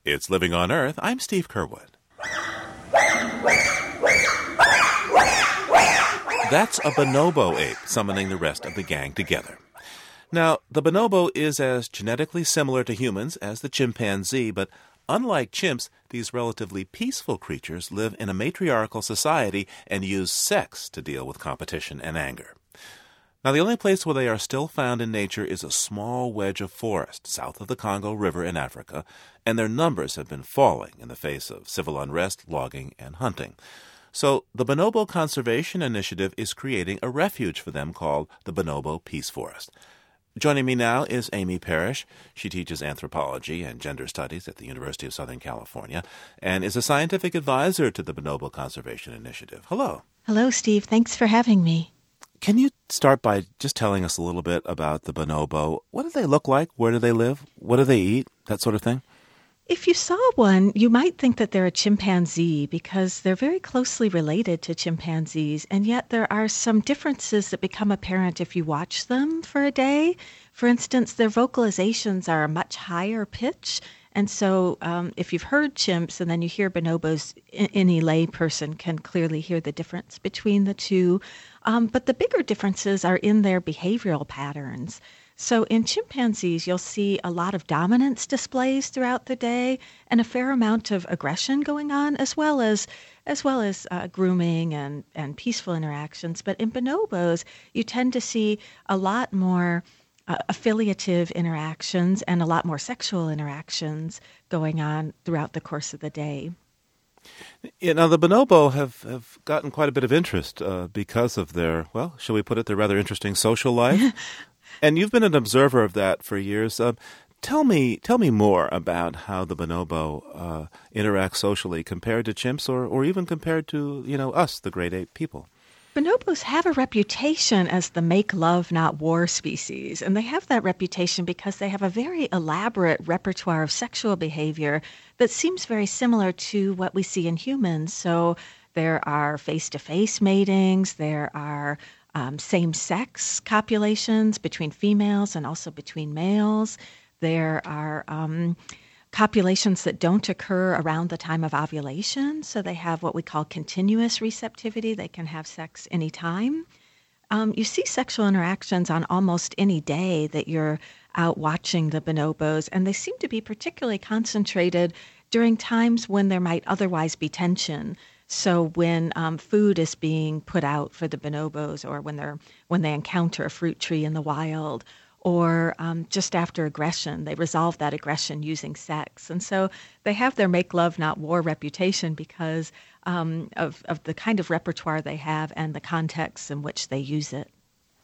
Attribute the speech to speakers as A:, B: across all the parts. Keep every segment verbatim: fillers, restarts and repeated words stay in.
A: It's Living on Earth. I'm Steve Curwood. That's a bonobo ape summoning the rest of the gang together. Now, the bonobo is as genetically similar to humans as the chimpanzee, but unlike chimps, these relatively peaceful creatures live in a matriarchal society and use sex to deal with competition and anger. Now, the only place where they are still found in nature is a small wedge of forest south of the Congo River in Africa, and their numbers have been falling in the face of civil unrest, logging, and hunting. So the Bonobo Conservation Initiative is creating a refuge for them called the Bonobo Peace Forest. Joining me now is Amy Parrish. She teaches anthropology and gender studies at the University of Southern California and is a scientific advisor to the Bonobo Conservation Initiative. Hello.
B: Hello, Steve. Thanks for having me.
A: Can you start by just telling us a little bit about the bonobo? What do they look like? Where do they live? What do they eat? That sort of thing?
B: If you saw one, you might think that they're a chimpanzee because they're very closely related to chimpanzees, and yet there are some differences that become apparent if you watch them for a day. For instance, their vocalizations are a much higher pitch, and so um, if you've heard chimps and then you hear bonobos, any lay person can clearly hear the difference between the two. Um, but the bigger differences are in their behavioral patterns. So in chimpanzees, you'll see a lot of dominance displays throughout the day and a fair amount of aggression going on, as well as as well as uh, grooming and, and peaceful interactions. But in bonobos, you tend to see a lot more uh, affiliative interactions and a lot more sexual interactions going on throughout the course of the day.
A: Yeah, now, the bonobo have, have gotten quite a bit of interest uh, because of their, well, shall we put it, their rather interesting social life. And you've been an observer of that for years. Uh, tell me tell me more about how the bonobo uh, interacts socially compared to chimps or, or even compared to, you know, us, the great ape people.
B: Bonobos have a reputation as the make love, not war species. And they have that reputation because they have a very elaborate repertoire of sexual behavior that seems very similar to what we see in humans. So there are face-to-face matings, there are um, same-sex copulations between females and also between males. There are um, copulations that don't occur around the time of ovulation, so they have what we call continuous receptivity. They can have sex anytime. Um, you see sexual interactions on almost any day that you're out watching the bonobos, and they seem to be particularly concentrated during times when there might otherwise be tension. So when um, food is being put out for the bonobos, or when they're when they encounter a fruit tree in the wild, or um, just after aggression, they resolve that aggression using sex. And so they have their make love, not war reputation because um, of, of the kind of repertoire they have and the contexts in which they use it.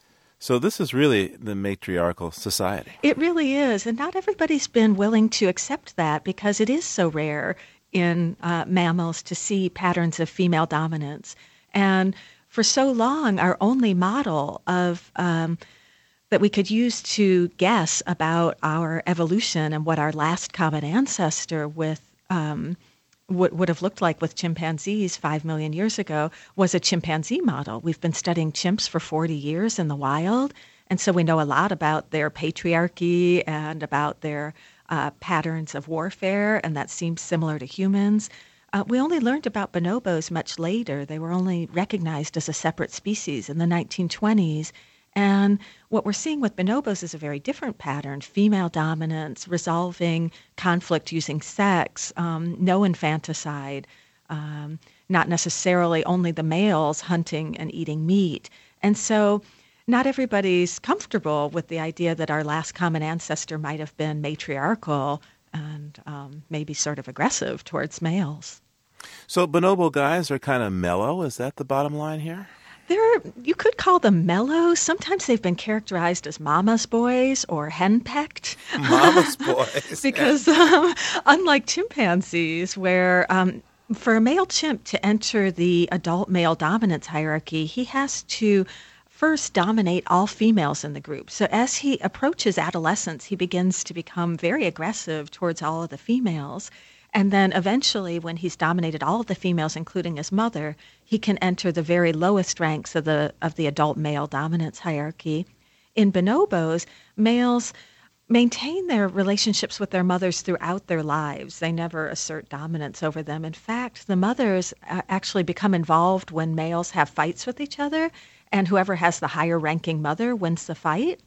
A: So this is really the matriarchal society.
B: It really is. And not everybody's been willing to accept that because it is so rare in uh, mammals to see patterns of female dominance. And for so long, our only model of um, that we could use to guess about our evolution and what our last common ancestor with um, would, would have looked like with chimpanzees five million years ago was a chimpanzee model. We've been studying chimps for forty years in the wild, and so we know a lot about their patriarchy and about their uh, patterns of warfare, and that seems similar to humans. Uh, we only learned about bonobos much later. They were only recognized as a separate species in the nineteen twenties. And what we're seeing with bonobos is a very different pattern: female dominance, resolving conflict using sex, um, no infanticide, um, not necessarily only the males hunting and eating meat. And so not everybody's comfortable with the idea that our last common ancestor might have been matriarchal and um, maybe sort of aggressive towards males.
A: So bonobo guys are kind of mellow. Is that the bottom line here?
B: They're, you could call them mellow. Sometimes they've been characterized as mama's boys or henpecked.
A: Mama's boys.
B: Because um, unlike chimpanzees, where um, for a male chimp to enter the adult male dominance hierarchy, he has to first dominate all females in the group. So as he approaches adolescence, he begins to become very aggressive towards all of the females. And then eventually, when he's dominated all of the females, including his mother, he can enter the very lowest ranks of the of the adult male dominance hierarchy. In bonobos, males maintain their relationships with their mothers throughout their lives. They never assert dominance over them. In fact, the mothers uh, actually become involved when males have fights with each other, and whoever has the higher ranking mother wins the fight.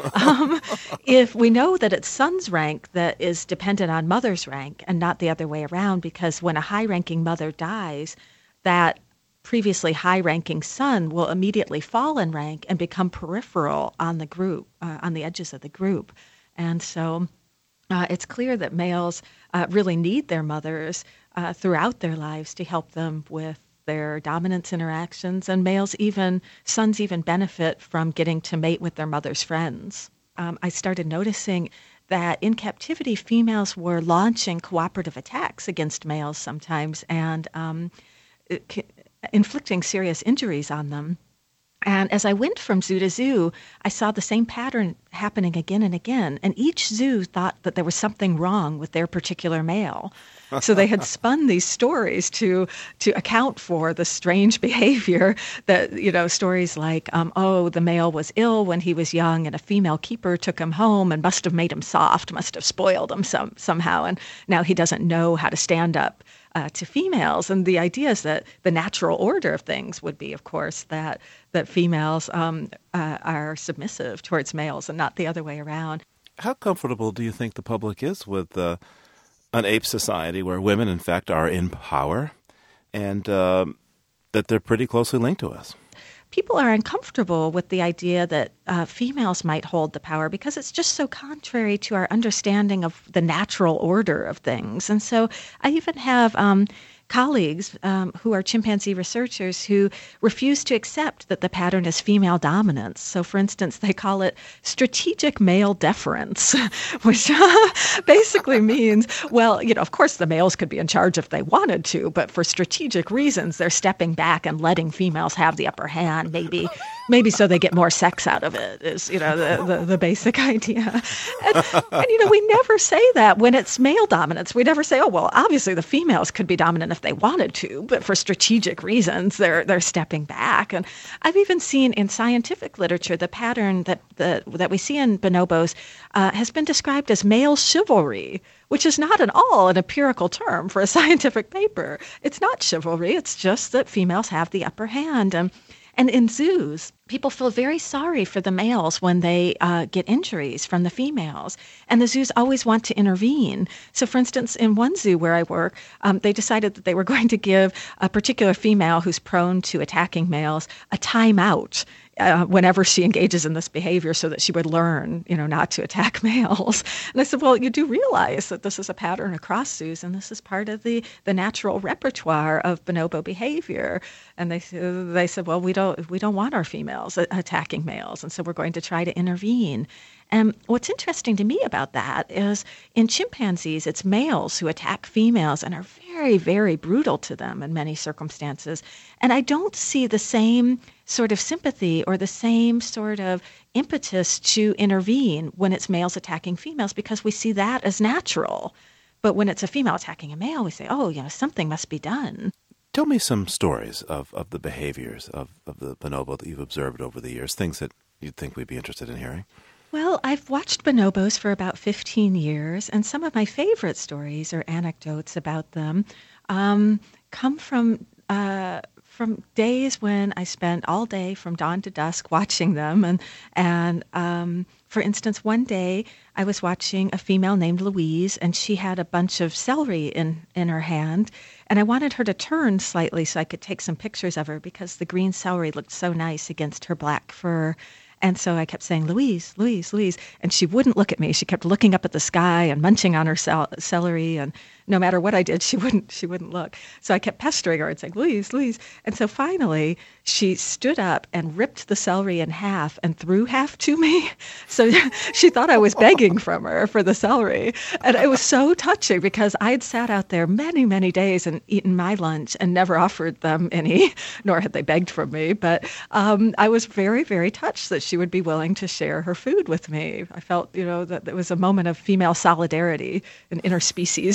B: um, if we know that it's son's rank that is dependent on mother's rank and not the other way around, because when a high-ranking mother dies, that previously high-ranking son will immediately fall in rank and become peripheral on the group, uh, on the edges of the group. And so uh, it's clear that males uh, really need their mothers uh, throughout their lives to help them with their dominance interactions, and males even, sons even benefit from getting to mate with their mother's friends. Um, I started noticing that in captivity, females were launching cooperative attacks against males sometimes and um, it, inflicting serious injuries on them. And as I went from zoo to zoo, I saw the same pattern happening again and again. And each zoo thought that there was something wrong with their particular male. So they had spun these stories to to account for the strange behavior that, you know, stories like, um, oh, the male was ill when he was young and a female keeper took him home and must have made him soft, must have spoiled him some, somehow. And now he doesn't know how to stand up Uh, to females. And the idea is that the natural order of things would be, of course, that that females um, uh, are submissive towards males and not the other way around.
A: How comfortable do you think the public is with uh, an ape society where women, in fact, are in power and uh, that they're pretty closely linked to us?
B: People are uncomfortable with the idea that uh, females might hold the power because it's just so contrary to our understanding of the natural order of things. And so I even have um, colleagues um, who are chimpanzee researchers who refuse to accept that the pattern is female dominance. So, for instance, they call it strategic male deference, which basically means, well, you know, of course the males could be in charge if they wanted to, but for strategic reasons, they're stepping back and letting females have the upper hand, maybe maybe so they get more sex out of it, is, you know, the, the, the basic idea. And, and, you know, we never say that when it's male dominance. We never say, oh, well, obviously the females could be dominant if they wanted to, but for strategic reasons, they're they're stepping back. And I've even seen in scientific literature the pattern that the, that we see in bonobos uh, has been described as male chivalry, which is not at all an empirical term for a scientific paper. It's not chivalry. It's just that females have the upper hand. And, and in zoos, people feel very sorry for the males when they uh, get injuries from the females. And the zoos always want to intervene. So, for instance, in one zoo where I work, um, they decided that they were going to give a particular female who's prone to attacking males a timeout Uh, whenever she engages in this behavior so that she would learn, you know, not to attack males. And I said, well, you do realize that this is a pattern across zoos and this is part of the, the natural repertoire of bonobo behavior. And they, they said, well, we don't, we don't want our females attacking males. And so we're going to try to intervene. And what's interesting to me about that is in chimpanzees, it's males who attack females and are very, very brutal to them in many circumstances. And I don't see the same sort of sympathy or the same sort of impetus to intervene when it's males attacking females because we see that as natural. But when it's a female attacking a male, we say, oh, you know, something must be done.
A: Tell me some stories of, of the behaviors of, of the bonobo that you've observed over the years, things that you'd think we'd be interested in hearing.
B: Well, I've watched bonobos for about fifteen years, and some of my favorite stories or anecdotes about them um, come from uh, from days when I spent all day from dawn to dusk watching them. And, and um, for instance, one day I was watching a female named Louise, and she had a bunch of celery in, in her hand. And I wanted her to turn slightly so I could take some pictures of her because the green celery looked so nice against her black fur. And so I kept saying, Louise, Louise, Louise. And she wouldn't look at me. She kept looking up at the sky and munching on her cel- celery. And no matter what I did, she wouldn't she wouldn't look. So I kept pestering her and saying, Louise, Louise. And so finally, she stood up and ripped the celery in half and threw half to me. So she thought I was begging from her for the celery. And it was so touching because I had sat out there many, many days and eaten my lunch and never offered them any, nor had they begged from me. But um, I was very, very touched that she would be willing to share her food with me. I felt, you know, that it was a moment of female solidarity, an interspecies moment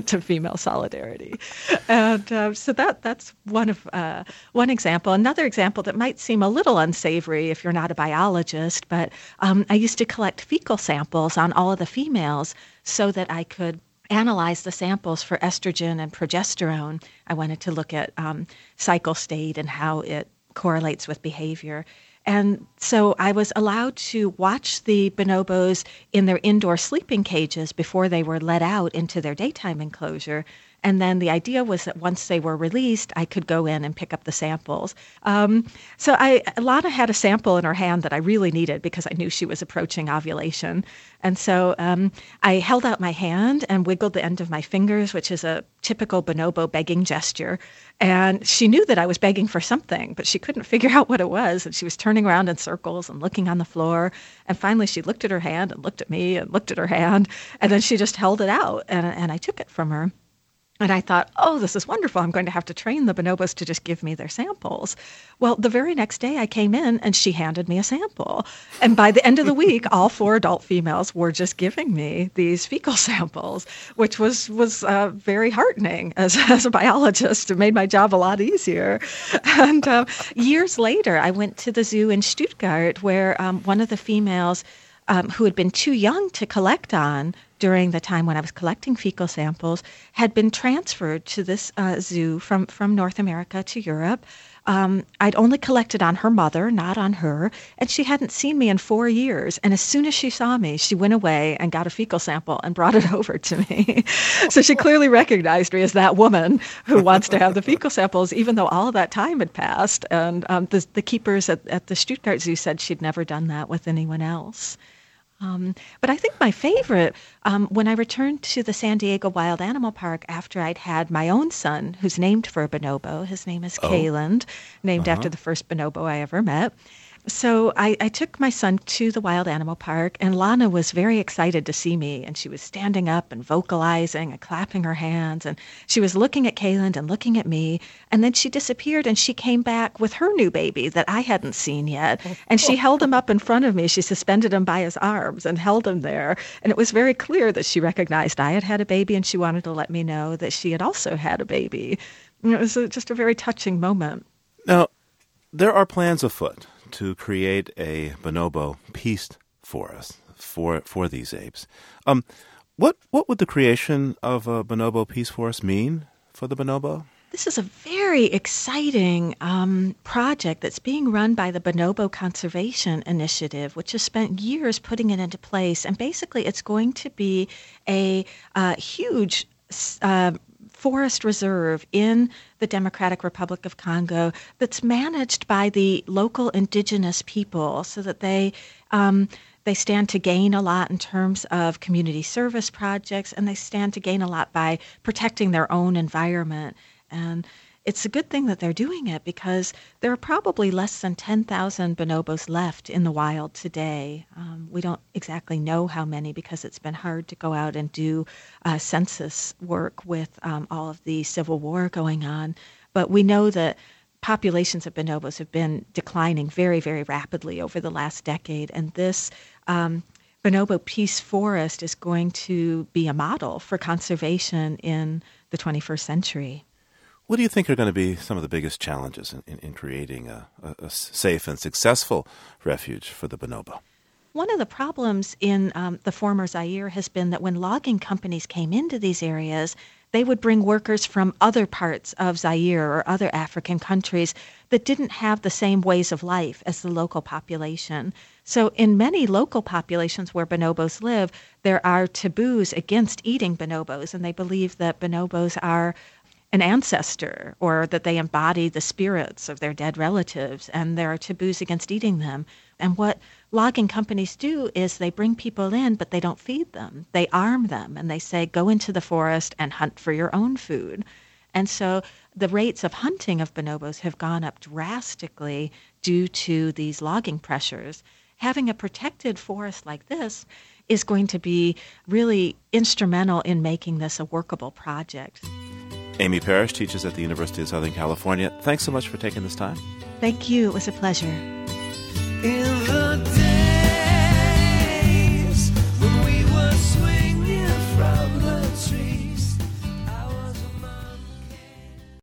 B: element of female solidarity. And uh, so that that's one of uh, one example. Another example that might seem a little unsavory if you're not a biologist, but um, I used to collect fecal samples on all of the females so that I could analyze the samples for estrogen and progesterone. I wanted to look at um, cycle state and how it correlates with behavior. And so I was allowed to watch the bonobos in their indoor sleeping cages before they were let out into their daytime enclosure. And then the idea was that once they were released, I could go in and pick up the samples. Um, so I, Lana had a sample in her hand that I really needed because I knew she was approaching ovulation. And so um, I held out my hand and wiggled the end of my fingers, which is a typical bonobo begging gesture. And she knew that I was begging for something, but she couldn't figure out what it was. And she was turning around in circles and looking on the floor. And finally, she looked at her hand and looked at me and looked at her hand. And then she just held it out, and, and I took it from her. And I thought, oh, this is wonderful. I'm going to have to train the bonobos to just give me their samples. Well, the very next day I came in and she handed me a sample. And by the end of the week, all four adult females were just giving me these fecal samples, which was was uh, very heartening as, as a biologist. It made my job a lot easier. And uh, years later, I went to the zoo in Stuttgart where um, one of the females um, who had been too young to collect on during the time when I was collecting fecal samples, had been transferred to this uh, zoo from, from North America to Europe. Um, I'd only collected on her mother, not on her, and she hadn't seen me in four years. And as soon as she saw me, she went away and got a fecal sample and brought it over to me. So she clearly recognized me as that woman who wants to have the fecal samples, even though all of that time had passed. And um, the, the keepers at, at the Stuttgart Zoo said she'd never done that with anyone else. Um, but I think my favorite, um, when I returned to the San Diego Wild Animal Park after I'd had my own son, who's named for a bonobo. His name is oh. Kayland, named uh-huh. after the first bonobo I ever met. So I, I took my son to the Wild Animal Park, and Lana was very excited to see me, and she was standing up and vocalizing and clapping her hands, and she was looking at Kayland and looking at me, and then she disappeared, and she came back with her new baby that I hadn't seen yet, and she held him up in front of me. She suspended him by his arms and held him there, and it was very clear that she recognized I had had a baby, and she wanted to let me know that she had also had a baby. And it was a, just a very touching moment.
A: Now, there are plans afoot to create a bonobo peace forest for for these apes. Um, what what would the creation of a bonobo peace forest mean for the bonobo?
B: This is a very exciting um, project that's being run by the Bonobo Conservation Initiative, which has spent years putting it into place. And basically, it's going to be a uh, huge uh, forest reserve in the Democratic Republic of Congo that's managed by the local indigenous people so that they um, they stand to gain a lot in terms of community service projects, and they stand to gain a lot by protecting their own environment. And it's a good thing that they're doing it because there are probably less than ten thousand bonobos left in the wild today. Um, we don't exactly know how many because it's been hard to go out and do uh, census work with um, all of the civil war going on. But we know that populations of bonobos have been declining very, very rapidly over the last decade. And this um, Bonobo Peace Forest is going to be a model for conservation in the twenty-first century.
A: What do you think are going to be some of the biggest challenges in, in, in creating a, a, a safe and successful refuge for the bonobo?
B: One of the problems in um, the former Zaire has been that when logging companies came into these areas, they would bring workers from other parts of Zaire or other African countries that didn't have the same ways of life as the local population. So in many local populations where bonobos live, there are taboos against eating bonobos, and they believe that bonobos are an ancestor or that they embody the spirits of their dead relatives, and there are taboos against eating them. And what logging companies do is they bring people in, but they don't feed them. They arm them, and they say, go into the forest and hunt for your own food. And so the rates of hunting of bonobos have gone up drastically due to these logging pressures. Having a protected forest like this is going to be really instrumental in making this a workable project.
A: Amy Parrish teaches at the University of Southern California. Thanks so much for taking this time.
B: Thank you. It was a pleasure.
C: In the